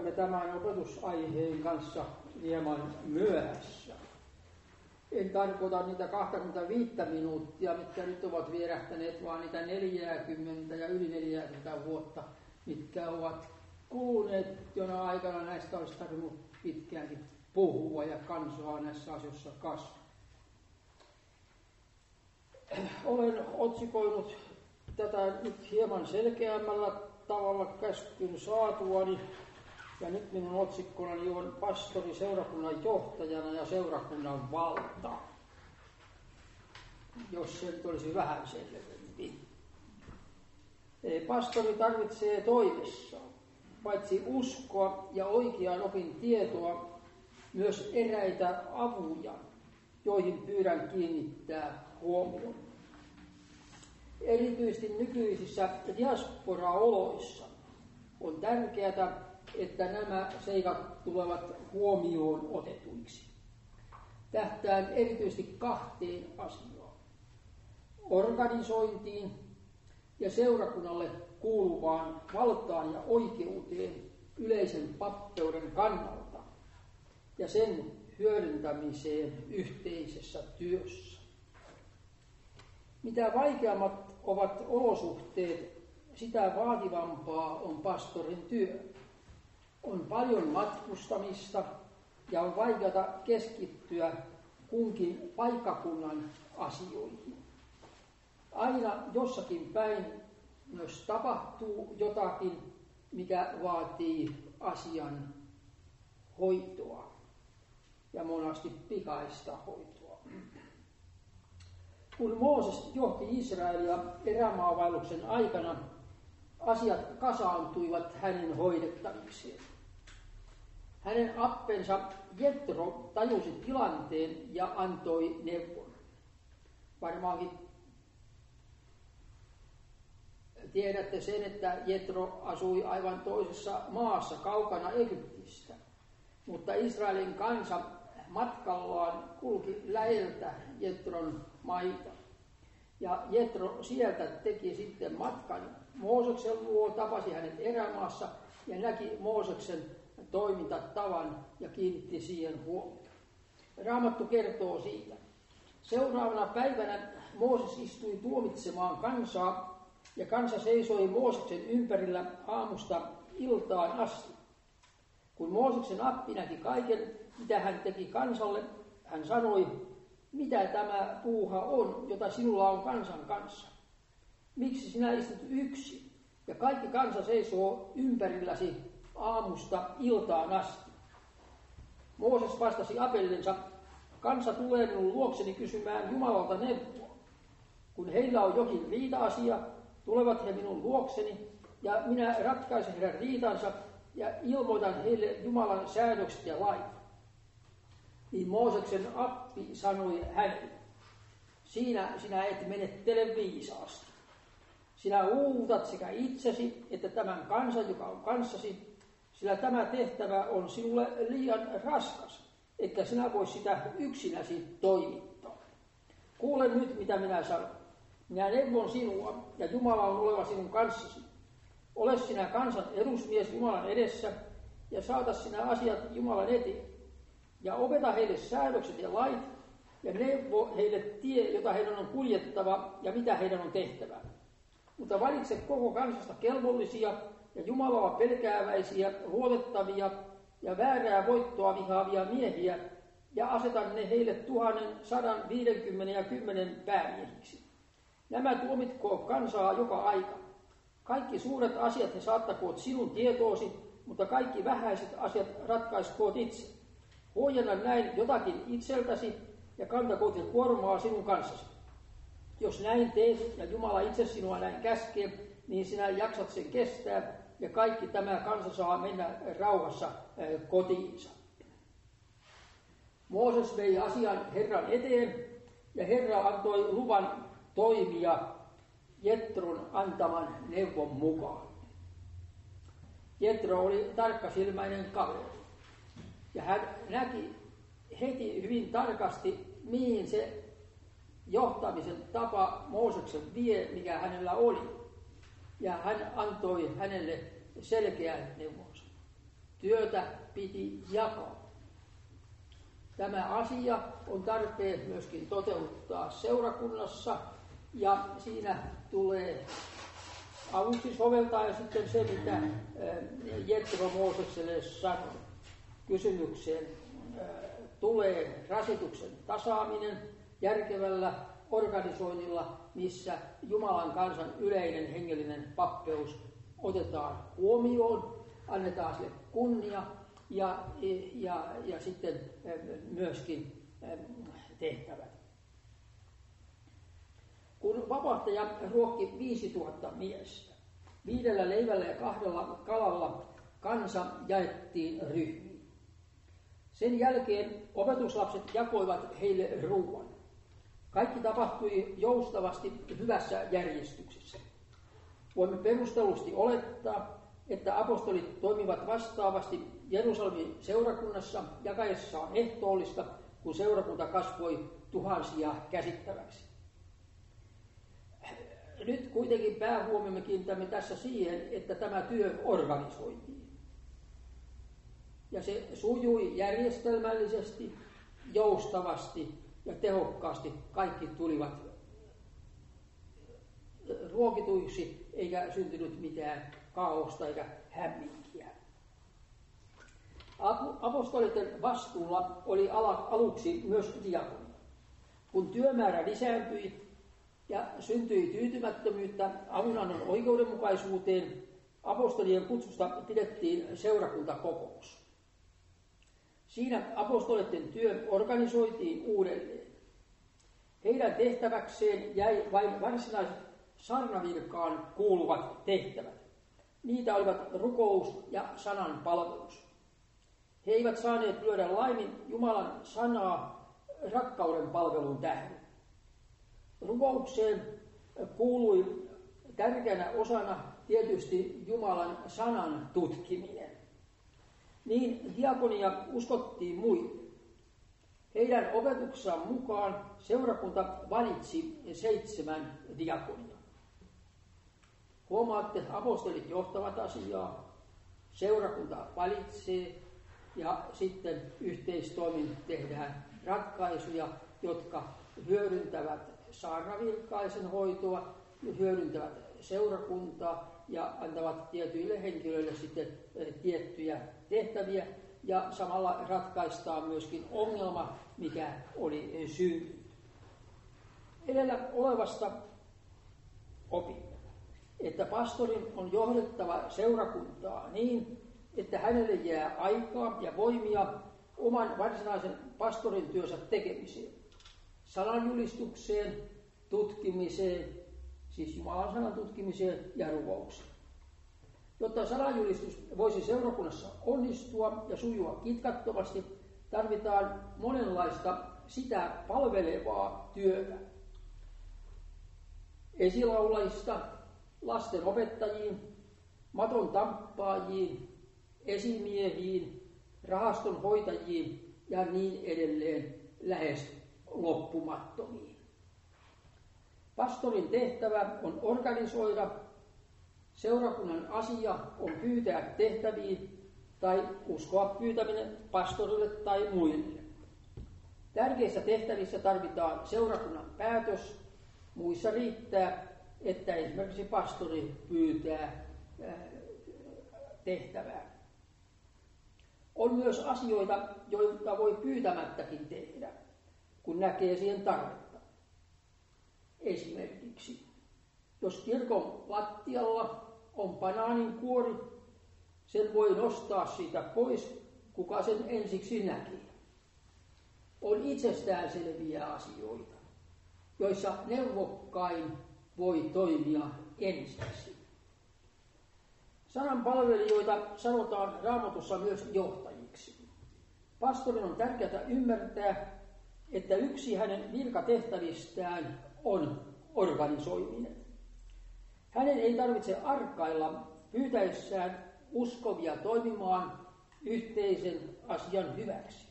olemme tämän opetusaiheen kanssa hieman myöhässä. En tarkoita niitä 25 minuuttia, mitkä nyt ovat vierähtäneet, vaan niitä 40 ja yli 40 vuotta, mitkä ovat kuluneet, jona aikana näistä olisi tarvinnut pitkäänkin puhua ja kansaa näissä asioissa kasvaa. Olen otsikoinut tätä nyt hieman selkeämmällä tavalla käskyn saatuani, ja nyt minun otsikkonani on pastori seurakunnan johtajana ja seurakunnan valta, jos se nyt olisi vähän selvempi. Pastori tarvitsee toimessaan paitsi uskoa ja oikean opin tietoa, myös eräitä avuja, joihin pyydän kiinnittää huomioon. Erityisesti nykyisissä diasporaoloissa on tärkeää, että nämä seikat tulevat huomioon otetuiksi. Tähtään erityisesti 2 asiaan: organisointiin ja seurakunnalle kuuluvaan valtaan ja oikeuteen yleisen pappeuden kannalta ja sen hyödyntämiseen yhteisessä työssä. Mitä vaikeammat ovat olosuhteet, sitä vaativampaa on pastorin työ. On paljon matkustamista ja on vaikeata keskittyä kunkin paikkakunnan asioihin. Aina jossakin päin myös tapahtuu jotakin, mikä vaatii asian hoitoa ja monasti pikaista hoitoa. Kun Mooses johti Israelia erämaavaelluksen aikana, asiat kasaantuivat hänen hoidettavikseen. Hänen appensa Jetro tajusi tilanteen ja antoi neuvon. Varmaankin tiedätte sen, että Jetro asui aivan toisessa maassa kaukana Egyptistä, mutta Israelin kansa matkallaan kulki läheltä Jetron maita. Ja Jetro sieltä teki sitten matkan Mooseksen luo, tapasi hänet erämaassa ja näki Mooseksen toimintatavan ja kiinnitti siihen huomiota. Raamattu kertoo siitä. Seuraavana päivänä Mooses istui tuomitsemaan kansaa ja kansa seisoi Mooseksen ympärillä aamusta iltaan asti. Kun Mooseksen appi näki kaiken, mitä hän teki kansalle, hän sanoi: mitä tämä puuha on, jota sinulla on kansan kanssa? Miksi sinä istut yksin ja kaikki kansa seisoo ympärilläsi aamusta iltaan asti? Mooses vastasi apellensa: kansa tulee minun luokseni kysymään Jumalalta neuvoa. Kun heillä on jokin riita-asia, tulevat he minun luokseni ja minä ratkaisen heidän riitansa ja ilmoitan heille Jumalan säädökset ja lait. Niin Mooseksen appi sanoi hänelle: siinä sinä et menettele viisaasti. Sinä uuvutat sekä itsesi että tämän kansan, joka on kanssasi, sillä tämä tehtävä on sinulle liian raskas, etkä sinä voi sitä yksinäsi toimittaa. Kuule nyt, mitä minä sanon. Minä neuvon sinua, ja Jumala on oleva sinun kanssasi. Ole sinä kansan edusmies Jumalan edessä, ja saata sinä asiat Jumalan eteen. Ja opeta heille säädökset ja lait, ja neuvo heille tie, jota heidän on kuljettava, ja mitä heidän on tehtävä. Mutta valitse koko kansasta kelvollisia ja Jumalaa pelkääväisiä, luotettavia ja väärää voittoa vihaavia miehiä, ja aseta ne heille 1150 ja 10 päämiehiksi. Nämä tuomitkoot kansaa joka aika. Kaikki suuret asiat he saattakoot sinun tietoosi, mutta kaikki vähäiset asiat ratkaiskoot itse. Huojenna näin jotakin itseltäsi ja kantakoot he kuormaa sinun kanssasi. Jos näin teet ja Jumala itse sinua näin käskee, niin sinä jaksat sen kestää ja kaikki tämä kansa saa mennä rauhassa kotiinsa. Mooses vei asian Herran eteen ja Herra antoi luvan toimia Jetron antaman neuvon mukaan. Jetro oli tarkkasilmäinen kaveri ja hän näki heti hyvin tarkasti, mihin se johtamisen tapa Mooseksen vie, mikä hänellä oli. Ja hän antoi hänelle selkeän neuvonsa. työtä piti jakaa. Tämä asia on tarpeen myöskin toteuttaa seurakunnassa, ja siinä tulee avuksi soveltaa sitten se, mitä Jetro Moosekselle sanoi. Kysymykseen tulee rasituksen tasaaminen järkevällä organisoinnilla, missä Jumalan kansan yleinen hengellinen pappeus otetaan huomioon, annetaan sille kunnia ja sitten myöskin tehtävät. Kun vapahtaja ruokki 5000 miestä, 5 leivällä ja 2 kalalla kansa jaettiin ryhmiin. Sen jälkeen opetuslapset jakoivat heille ruoan. Kaikki tapahtui joustavasti hyvässä järjestyksessä. Voimme perustellusti olettaa, että apostolit toimivat vastaavasti Jerusalemin seurakunnassa jakaessaan ehtoollista, kun seurakunta kasvoi tuhansia käsittäväksi. Nyt kuitenkin päähuomiomme kiinnitämme tässä siihen, että tämä työ organisoitiin. Ja se sujui järjestelmällisesti, joustavasti ja tehokkaasti. Kaikki tulivat ruokituiksi, eikä syntynyt mitään kaaosta eikä hämminkiä. Apostolien vastuulla oli aluksi myös diakonia. Kun työmäärä lisääntyi ja syntyi tyytymättömyyttä avunannon oikeudenmukaisuuteen, apostolien kutsusta pidettiin seurakuntakokous. Siinä apostolien työ organisoitiin uudelleen. Heidän tehtäväkseen jäi vain varsinaiset saarnavirkaan kuuluvat tehtävät. Niitä olivat rukous ja sanan palvelus. He eivät saaneet lyödä laimin Jumalan sanaa rakkauden palvelun tähden. Rukoukseen kuului tärkeänä osana tietysti Jumalan sanan tutkiminen. Niin diakonia uskottiin muille. Heidän opetuksessaan mukaan seurakunta valitsi 7 diakonia. Huomaatte, apostolit johtavat asiaa, seurakunta valitsee ja sitten yhteistoimin tehdään ratkaisuja, jotka hyödyntävät saarnavirkaisen hoitoa, hyödyntävät seurakuntaa ja antavat tietyille henkilöille sitten tiettyjä tehtäviä ja samalla ratkaistaan myöskin ongelma, mikä oli syntynyt. Edellä olevasta opimme, että pastorin on johdettava seurakuntaa niin, että hänelle jää aikaa ja voimia oman varsinaisen pastorin työnsä tekemiseen, sananjulistukseen, tutkimiseen, siis Jumalan sanan tutkimiseen ja rukoukseen. Jotta sananjulistus voisi seurakunnassa onnistua ja sujua kitkattomasti, tarvitaan monenlaista sitä palvelevaa työtä. Esilaulajista lasten opettajiin, maton tamppaajiin, esimiehiin, rahaston hoitajiin ja niin edelleen lähes loppumattomiin. Pastorin tehtävä on organisoida, seurakunnan asia on pyytää tehtäviin tai uskoa pyytäminen pastorille tai muille. Tärkeissä tehtävissä tarvitaan seurakunnan päätös, muissa riittää, että esimerkiksi pastori pyytää tehtävää. On myös asioita, joita voi pyytämättäkin tehdä, kun näkee siihen tarvetta. Esimerkiksi, jos kirkon lattialla on banaaninkuori, sen voi nostaa siitä pois, kuka sen ensiksi näkee. On itsestäänselviä asioita, joissa neuvokkain voi toimia ensiksi. Sanan palvelijoita sanotaan Raamatussa myös johtajiksi. Pastorin on tärkeää ymmärtää, että yksi hänen virkatehtävistään on organisoiminen. Hänen ei tarvitse arkailla pyytäessään uskovia toimimaan yhteisen asian hyväksi.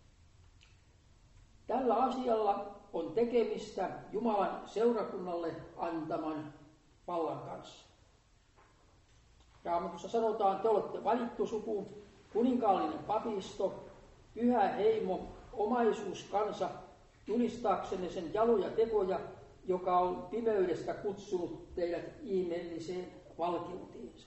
Tällä asialla on tekemistä Jumalan seurakunnalle antaman vallan kanssa. Raamatussa sanotaan, te olette valittu suku, kuninkaallinen papisto, pyhä heimo, omaisuuskansa, julistaaksenne sen jaloja tekoja, joka on pimeydestä kutsunut teidät ihmeelliseen valkeuteensa.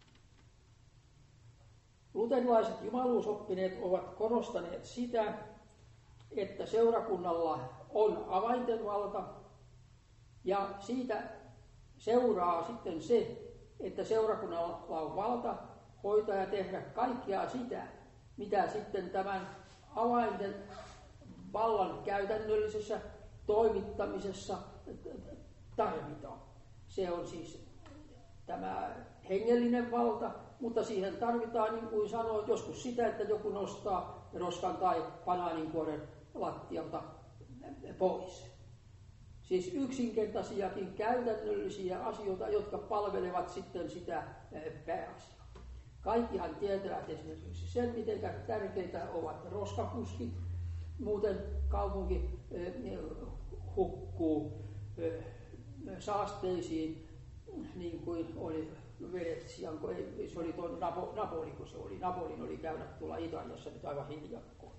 Luterilaiset jumaluusoppineet ovat korostaneet sitä, että seurakunnalla on avainten valta, ja siitä seuraa sitten se, että seurakunnalla on valta hoitaa ja tehdä kaikkea sitä, mitä sitten tämän avainten vallan käytännöllisessä toimittamisessa tarvitaan. Se on siis tämä hengellinen valta, mutta siihen tarvitaan, niin kuin sanoin, joskus sitä, että joku nostaa roskan tai banaaninkuoren lattialta pois. Siis yksinkertaisiakin käytännöllisiä asioita, jotka palvelevat sitten sitä pääasiaa. Kaikkihan tietävät esimerkiksi sen, miten tärkeitä ovat roskakuskit. Muuten kaupunki hukkuu saasteisiin, niin kuin oli Venetsian, se oli tuon Napoli, kun se oli. Napolin oli käydä tuolla Italiassa nyt aivan hiljakkoon.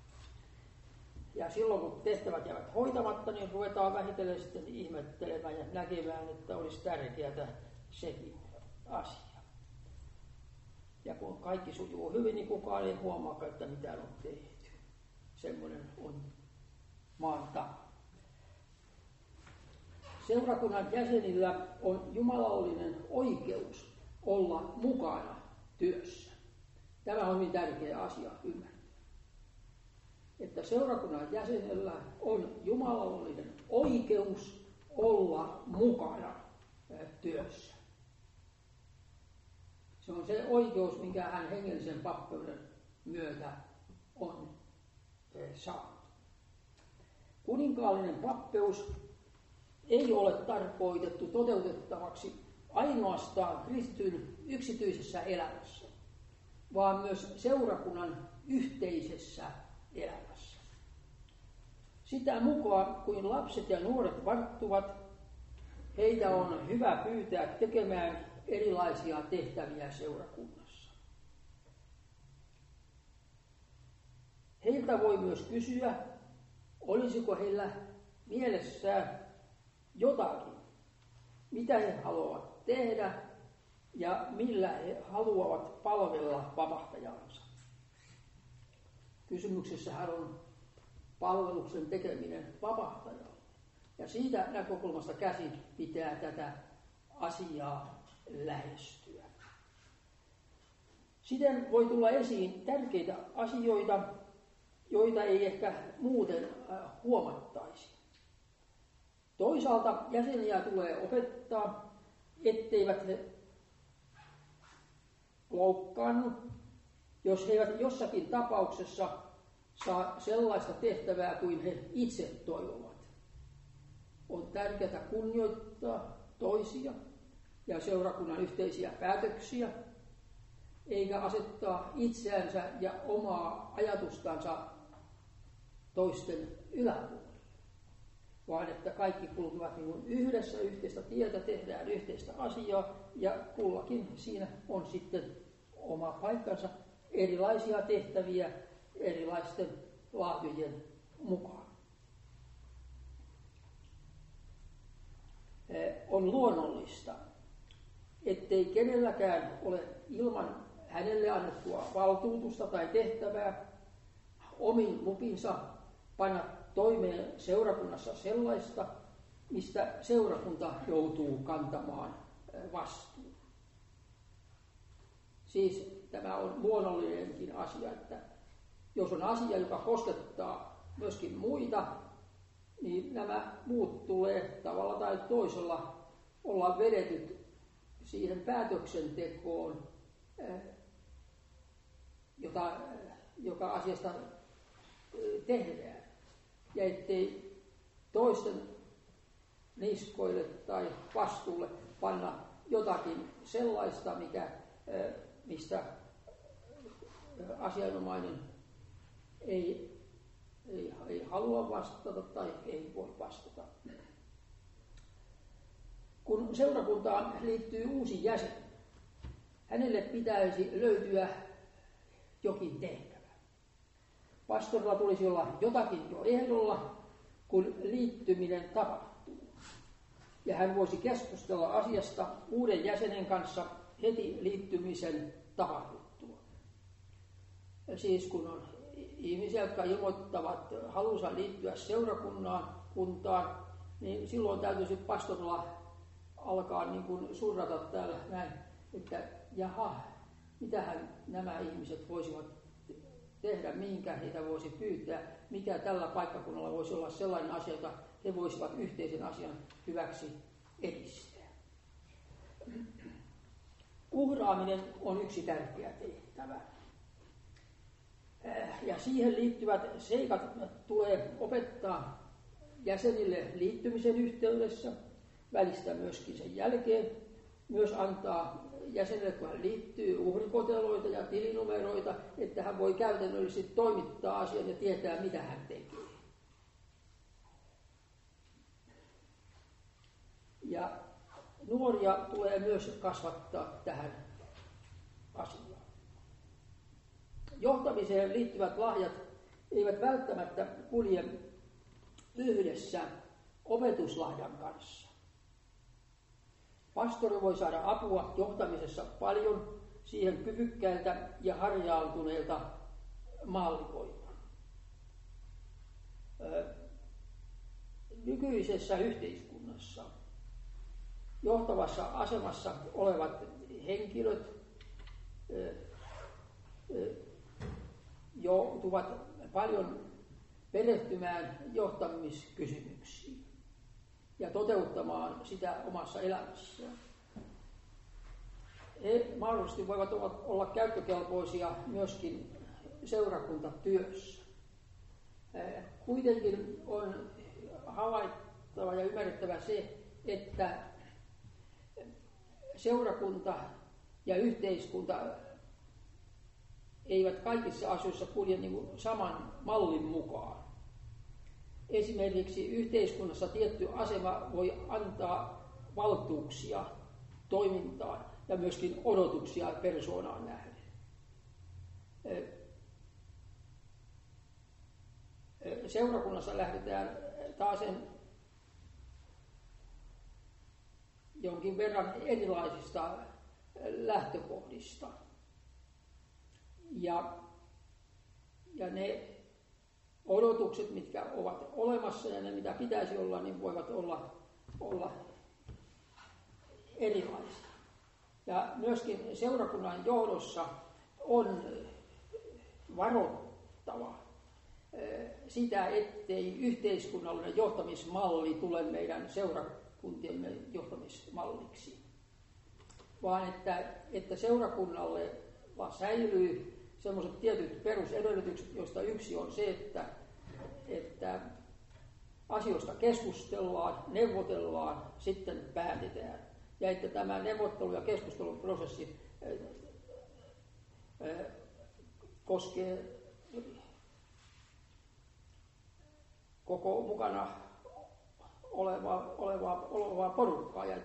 Ja silloin kun tehtävät jäävät hoitamatta, niin ruvetaan vähitellen sitten ihmettelemään ja näkemään, että olisi tärkeää sekin asia. Ja kun kaikki sujuu hyvin, niin kukaan ei huomaa, että mitään on tehty. Semmoinen on maan tapa. Seurakunnan jäsenillä on jumalallinen oikeus olla mukana työssä. Tämä on hyvin tärkeä asia ymmärtää. Että seurakunnan jäsenellä on jumalallinen oikeus olla mukana työssä. Se on se oikeus, minkä hän hengellisen pappeuden myötä on saanut. Kuninkaallinen pappeus ei ole tarkoitettu toteutettavaksi ainoastaan kristityn yksityisessä elämässä, vaan myös seurakunnan yhteisessä elämässä. Sitä mukaan, kuin lapset ja nuoret varttuvat, heitä on hyvä pyytää tekemään erilaisia tehtäviä seurakunnassa. Heiltä voi myös kysyä, olisiko heillä mielessään jotakin, mitä he haluavat tehdä ja millä he haluavat palvella vapahtajaansa. Kysymyksessähän on palveluksen tekeminen vapahtajalle. Ja siitä näkökulmasta käsin pitää tätä asiaa lähestyä. Siten voi tulla esiin tärkeitä asioita, joita ei ehkä muuten huomattaisi. Toisaalta jäseniä tulee opettaa, etteivät he loukkaannu, jos he eivät jossakin tapauksessa saa sellaista tehtävää kuin he itse toivovat. On tärkeää kunnioittaa toisia ja seurakunnan yhteisiä päätöksiä, eikä asettaa itseänsä ja omaa ajatustansa toisten yläpuolelle, vaan että kaikki kulkevat niin yhdessä yhteistä tietä, tehdään yhteistä asiaa ja kullakin siinä on sitten oma paikkansa, erilaisia tehtäviä erilaisten lahjojen mukaan. On luonnollista, ettei kenelläkään ole ilman hänelle annettua valtuutusta tai tehtävää omin lupinsa panna toimeen seurakunnassa sellaista, mistä seurakunta joutuu kantamaan vastuun. Siis tämä on luonnollinenkin asia, että jos on asia, joka koskettaa myöskin muita, niin nämä muut tulee tavalla tai toisella olla vedetyt siihen päätöksentekoon, joka asiasta tehdään. Ja ettei toisten niskoille tai vastuulle panna jotakin sellaista, mistä asianomainen ei halua vastata tai ei voi vastata. Kun seurakuntaan liittyy uusi jäsen, hänelle pitäisi löytyä jokin tehtävä. Pastorilla tulisi olla jotakin jo ehdolla, kun liittyminen tapahtuu. Ja hän voisi keskustella asiasta uuden jäsenen kanssa heti liittymisen tapahduttua. Siis kun on ihmisiä, jotka ilmoittavat halunsa liittyä seurakuntaan, niin silloin täytyisi pastorilla alkaa niin kuin surrata täällä näin, että jaha, mitähän nämä ihmiset voisivat tehdä, mihinkä heitä voisi pyytää, mikä tällä paikkakunnalla voisi olla sellainen asia, jota he voisivat yhteisen asian hyväksi edistää. Uhraaminen on yksi tärkeä tehtävä. Ja siihen liittyvät seikat tulee opettaa jäsenille liittymisen yhteydessä, välistä myöskin sen jälkeen, myös antaa jäsenelle, kun hän liittyy, uhrikoteloita ja tilinumeroita, että hän voi käytännöllisesti toimittaa asian ja tietää, mitä hän tekee. Ja nuoria tulee myös kasvattaa tähän asiaan. Johtamiseen liittyvät lahjat eivät välttämättä kulje yhdessä opetuslahjan kanssa. Pastori voi saada apua johtamisessa paljon siihen kyvykkäiltä ja harjaantuneilta maallikoilta. Nykyisessä yhteiskunnassa johtavassa asemassa olevat henkilöt joutuvat paljon perehtymään johtamiskysymyksiin ja toteuttamaan sitä omassa elämässään. He mahdollisesti voivat olla käyttökelpoisia myöskin seurakuntatyössä. Kuitenkin on havaittava ja ymmärrettävä se, että seurakunta ja yhteiskunta eivät kaikissa asioissa kulje niin kuin saman mallin mukaan. Esimerkiksi yhteiskunnassa tietty asema voi antaa valtuuksia toimintaan ja myöskin odotuksia persoonaan nähden. Seurakunnassa lähdetään taas jonkin verran erilaisista lähtökohdista. Ja ne odotukset, mitkä ovat olemassa ja ne, mitä pitäisi olla, niin voivat olla erilaisia. Ja myöskin seurakunnan johdossa on varoittava sitä, ettei yhteiskunnallinen johtamismalli tule meidän seurakuntiemme johtamismalliksi, vaan että seurakunnalle säilyy sellaiset tietyt perusedellytykset, joista yksi on se, että asioista keskustellaan, neuvotellaan, sitten päätetään. Ja että tämä neuvottelu- ja keskusteluprosessi koskee koko mukana olevaa porukkaa ja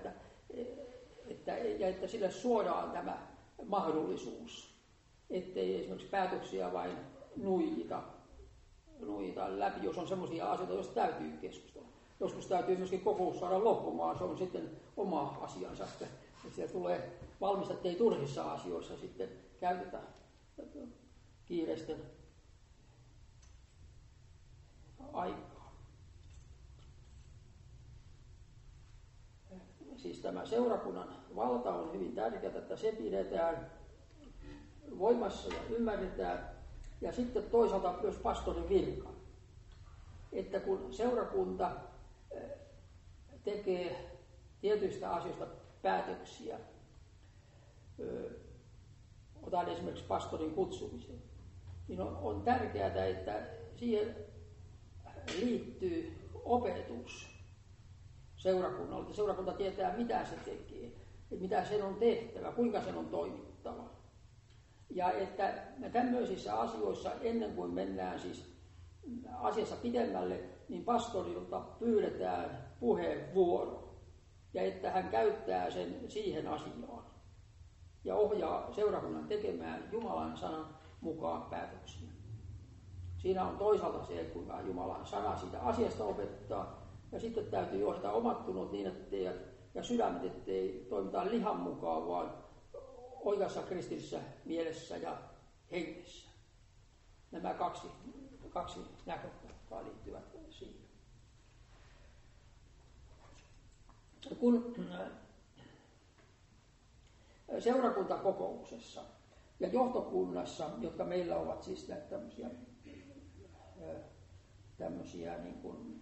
että sille suodaan tämä mahdollisuus, ettei esimerkiksi päätöksiä vain nuijita läpi, jos on sellaisia asioita, joista täytyy keskustella. Joskus täytyy myöskin kokous saada loppumaan, se on sitten oma asiansa, että siellä tulee valmista, ettei turhissa asioissa sitten käytetä kiireisten aikaa. Siis tämä seurakunnan valta on hyvin tärkeää, että se pidetään voimassa ja ymmärretään. Ja sitten toisaalta myös pastorin virka. Että kun seurakunta tekee tietyistä asioista päätöksiä, otan esimerkiksi pastorin kutsumisen, niin on tärkeää, että siihen liittyy opetus seurakunnalle, että seurakunta tietää, mitä se tekee, mitä sen on tehtävä, kuinka sen on toimittava. Ja että me tämmöisissä asioissa, ennen kuin mennään siis asiassa pidemmälle, niin pastorilta pyydetään puheenvuoro. Ja että hän käyttää sen siihen asiaan ja ohjaa seurakunnan tekemään Jumalan sanan mukaan päätöksiä. Siinä on toisaalta se, kuinka Jumalan sana siitä asiasta opettaa, ja sitten täytyy johtaa omat tunnot niin, ja sydämet, ettei toimita lihan mukaan, vaan oikeassa kristillisessä mielessä ja hengessä. Nämä kaksi näkökulmaa liittyvät siihen. Kun seurakuntakokouksessa ja johtokunnassa, jotka meillä ovat siis tämmöisiä niin kuin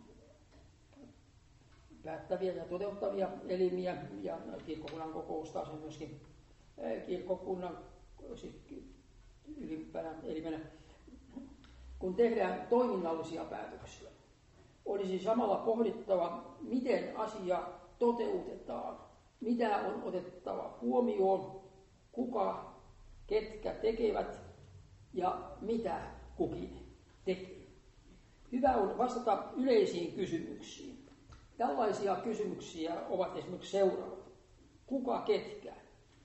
päättäviä ja toteuttavia elimiä, ja kirkkokunnan kokous taas on myöskin kirkkokunnan ylimpänä elimenä, kun tehdään toiminnallisia päätöksiä, olisi samalla pohdittava, miten asia toteutetaan, mitä on otettava huomioon, kuka, ketkä tekevät ja mitä kukin tekee. Hyvä on vastata yleisiin kysymyksiin. Tällaisia kysymyksiä ovat esimerkiksi seuraavat. Kuka, ketkä?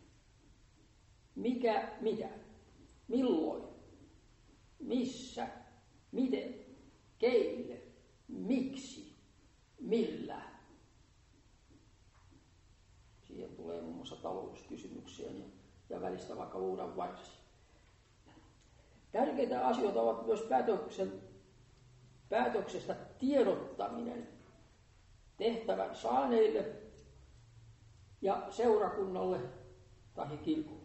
Mikä, mitä? Milloin? Missä? Miten? Keille? Miksi? Millä? Siihen tulee muun muassa talouskysymyksiä ja välistä vaikka luudan varsi. Tärkeitä asioita ovat myös päätöksestä tiedottaminen tehtävän saaneille ja seurakunnalle tai kirkolle.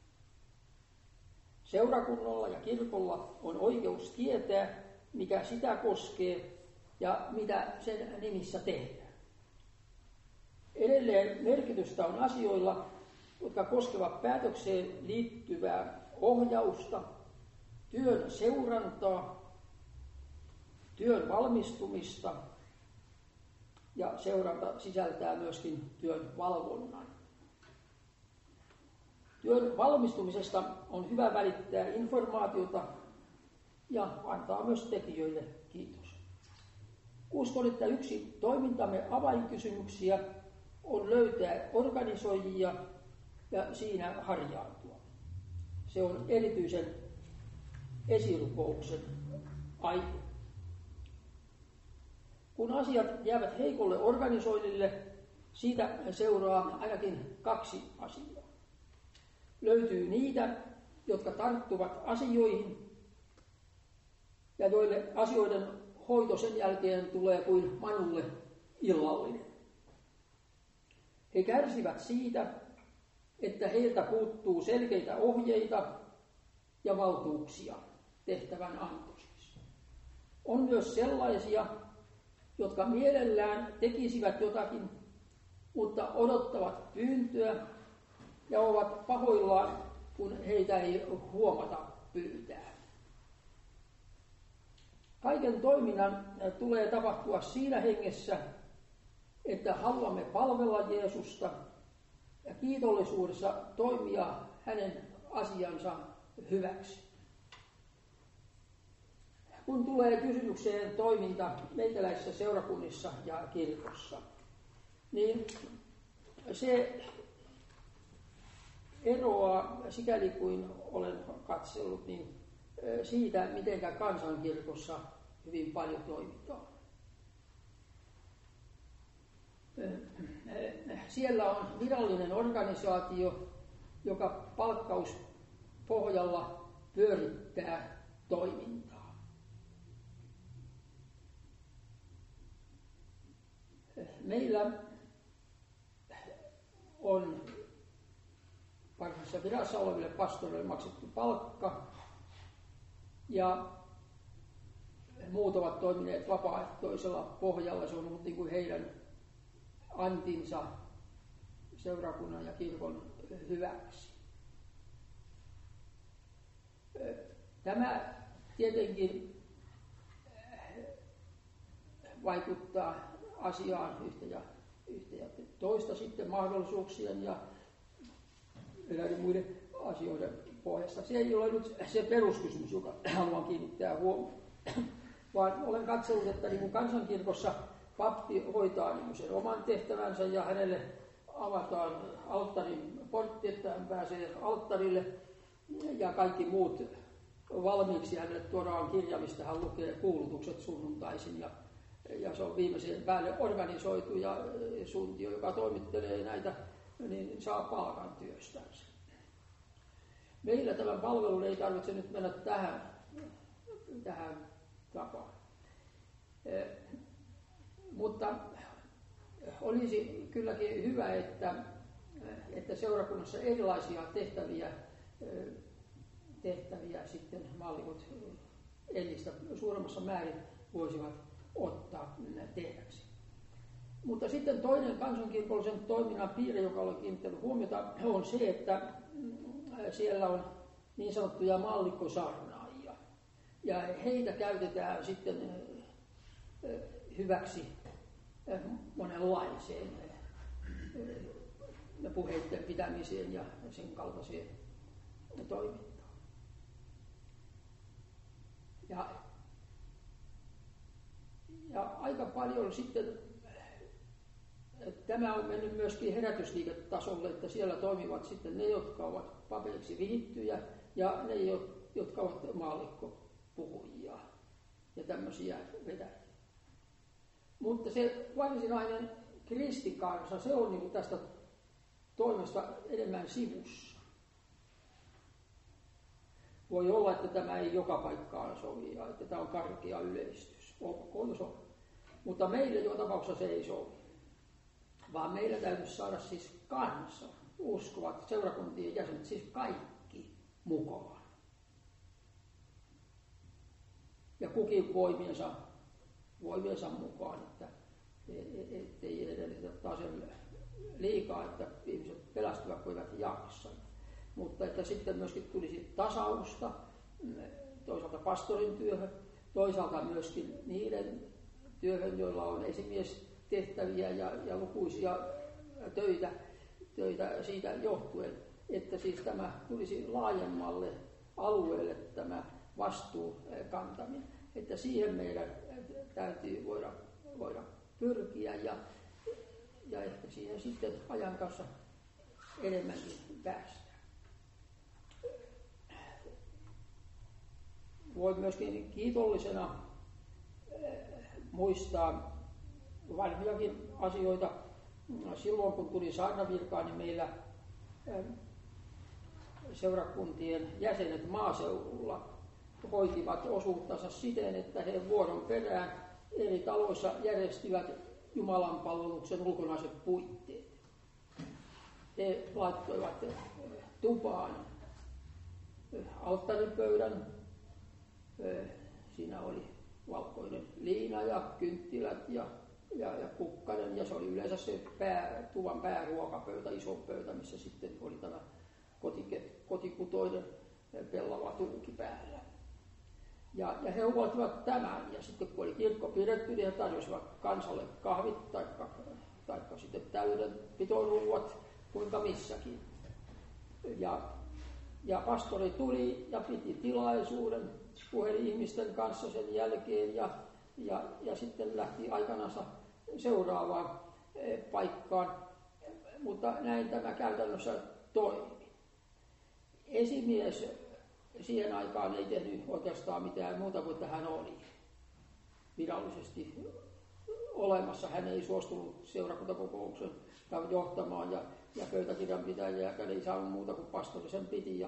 Seurakunnalla ja kirkolla on oikeus tietää, mikä sitä koskee ja mitä sen nimissä tehdään. Edelleen merkitystä on asioilla, jotka koskevat päätökseen liittyvää ohjausta, työn seurantaa, työn valmistumista, ja seuranta sisältää myöskin työn valvonnan. Työn valmistumisesta on hyvä välittää informaatiota ja antaa myös tekijöille kiitos. Uskon, että yksi toimintamme avainkysymyksiä on löytää organisoijia ja siinä harjaantua. Se on erityisen esirukouksen aihe. Kun asiat jäävät heikolle organisoinnille, siitä seuraa ainakin kaksi asiaa. Löytyy niitä, jotka tarttuvat asioihin ja joille asioiden hoito sen jälkeen tulee kuin manulle illallinen. He kärsivät siitä, että heiltä puuttuu selkeitä ohjeita ja valtuuksia tehtävän antoisiksi. On myös sellaisia, jotka mielellään tekisivät jotakin, mutta odottavat pyyntöä ja ovat pahoillaan, kun heitä ei huomata pyytää. Kaiken toiminnan tulee tapahtua siinä hengessä, että haluamme palvella Jeesusta ja kiitollisuudessa toimia hänen asiansa hyväksi. Kun tulee kysymykseen toiminta meikäläisissä seurakunnissa ja kirkossa, niin se eroaa, sikäli kuin olen katsellut, niin siitä, miten kansankirkossa hyvin paljon toimitaan. Siellä on virallinen organisaatio, joka palkkauspohjalla pyörittää toimintaa. Meillä on varsinaisessa virassa oleville pastoreille maksettu palkka ja muut ovat toimineet vapaaehtoisella pohjalla. Se on ollut niin kuin heidän antinsa seurakunnan ja kirkon hyväksi. Tämä tietenkin vaikuttaa asiaan yhtä ja toista sitten mahdollisuuksien ja eräiden muiden asioiden pohjasta. Se ei ole nyt se peruskysymys, joka haluan kiinnittää huomioon, vaan olen katsellut, että niin kuin kansankirkossa pappi hoitaa niin sen oman tehtävänsä ja hänelle avataan alttarin portti, että hän pääsee alttarille ja kaikki muut valmiiksi. Hänelle tuodaan kirja, mistä hän lukee kuulutukset sunnuntaisin. Ja se on viimeiseen päälle organisoitu ja suuntio, joka toimittelee näitä, niin saa palkan työstänsä. Meillä tämän palvelun ei tarvitse nyt mennä tähän tapaan. Mutta olisi kylläkin hyvä, että seurakunnassa erilaisia tehtäviä sitten maallikot entistä suuremmassa määrin voisivat ottaa tehdäksi. Mutta sitten toinen kansankirkollisen toiminnan piirre, joka olen kiinnittänyt huomiota, on se, että siellä on niin sanottuja mallikkosaarnaajia. Ja heitä käytetään sitten hyväksi monenlaiseen puheitten pitämiseen ja sen kaltaiseen toimintaan. Ja aika paljon sitten tämä on mennyt myöskin herätysliiketasolle, että siellä toimivat sitten ne, jotka ovat paperiksi vihittyjä ja ne, jotka ovat maallikkopuhujia ja tämmöisiä vetäjiä. Mutta se varsinainen kristikansa, se on niin tästä toimesta enemmän sivussa. Voi olla, että tämä ei joka paikkaan sovi ja että tämä on karkea yleistys. Olkoon sovi. Mutta meille joka tapauksessa se ei sovi. Vaan meillä täytyisi saada siis kansa, uskovat seurakuntien jäsenet, siis kaikki mukaan. Ja kukin voimiensa mukaan, että ei edellytä taas liikaa, että ihmiset pelastuvat, kun eivät jaksa. Mutta että sitten myöskin tulisi tasausta toisaalta pastorin työhön, toisaalta myöskin niiden työhön, joilla on esimiestehtäviä ja lukuisia töitä siitä johtuen, että siis tämä tulisi laajemmalle alueelle tämä vastuun kantaminen. Että siihen meidän täytyy voida pyrkiä ja ehkä siihen sitten ajan kanssa enemmänkin päästä. Voi myöskin kiitollisena muistaa vanhojakin asioita. Silloin kun tuli saarnavirkaan, niin meillä seurakuntien jäsenet maaseudulla hoitivat osuuttansa siten, että he vuoron perään eri taloissa järjestivät Jumalan palveluksen ulkonaiset puitteet. He laittoivat tupaan alttaripöydän. Siinä oli valkoinen liina ja kynttilät ja kukkanen, ja se oli yleensä se tuvan pääruokapöytä, iso pöytä, missä sitten oli tämä kotikutoinen pellava tuuki päällä. Ja he huoltivat tämän, ja sitten kun oli kirkko pidetty, niin he tarjosivat kansalle kahvit tai sitten täyden pitoruuat, kuinka missäkin. Ja pastori tuli ja piti tilaisuuden, puheli ihmisten kanssa sen jälkeen ja sitten lähti aikanansa seuraavaan paikkaan. Mutta näin tämä käytännössä toimi. Esimies siihen aikaan ei tehnyt oikeastaan mitään muuta kuin että hän oli virallisesti olemassa. Hän ei suostunut seurakuntakokouksen johtamaan ja pöytäkirjanpitäjääkään ei saanut muuta kuin pastori sen piti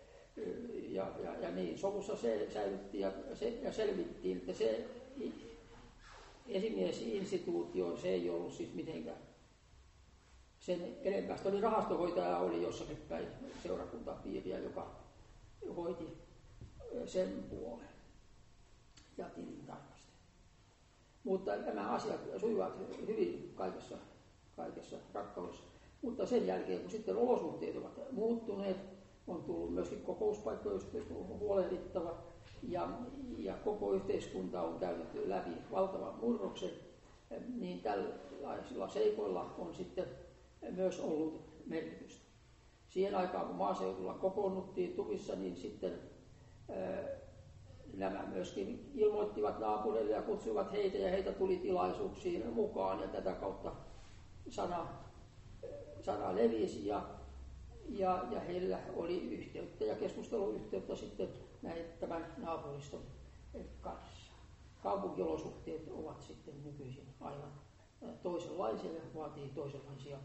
ja niin sovussa säilyttiin ja selvittiin, että se esimiesinstituutio se ei ollut siis mitenkään sen enempää. Oli rahastohoitaja oli jossakin päin seurakuntapiiriä, joka hoiti sen puolen ja tilintarkasti. Mutta nämä asiat sujuvat hyvin kaikessa rakkaudessa. Mutta sen jälkeen, kun sitten olosuhteet ovat muuttuneet, on tullut myöskin kokouspaikkoja, on huolehdittava ja koko yhteiskunta on käynyt läpi valtavan murroksen, niin tällaisilla seikoilla on sitten myös ollut merkitystä. Siihen aikaan, kun maaseudulla kokoonnuttiin tuvissa, niin sitten nämä myöskin ilmoittivat naapureille ja kutsuivat heitä, ja heitä tuli tilaisuuksiin mukaan, ja tätä kautta sana levisi, ja heillä oli yhteyttä ja keskusteluyhteyttä sitten tämän naapuriston kanssa. Kaupunkiolosuhteet ovat sitten nykyisin aivan toisenlaisia ja vaatii toisenlaisia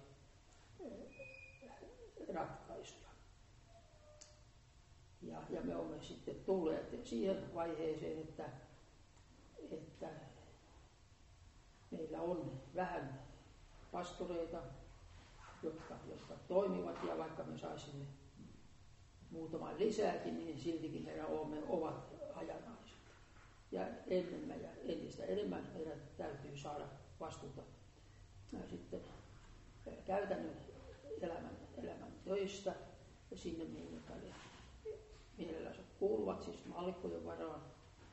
ratkaisuja. Ja me olemme sitten tulleet siihen vaiheeseen, että meillä on vähän pastoreita, jotka toimivat, ja vaikka me saisimme muutaman lisääkin, niin siltikin meidän ovat hajanaiset. Ja enemmän ja entistä enemmän meidän täytyy saada vastuuta sitten käytännön elämän töistä ja sinne, minkä ne mielellänsä kuuluvat, siis maallikkojen varaan,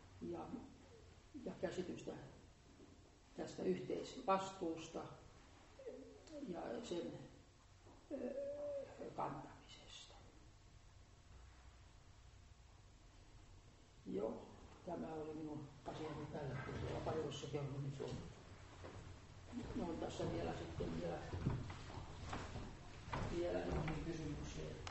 ja käsitystä tästä yhteisvastuusta ja sen kantamisesta. Joo, tämä oli minun asiani tällä kertaa. Pajossa kerron nyt on tässä vielä sitten vielä kysymyksiä.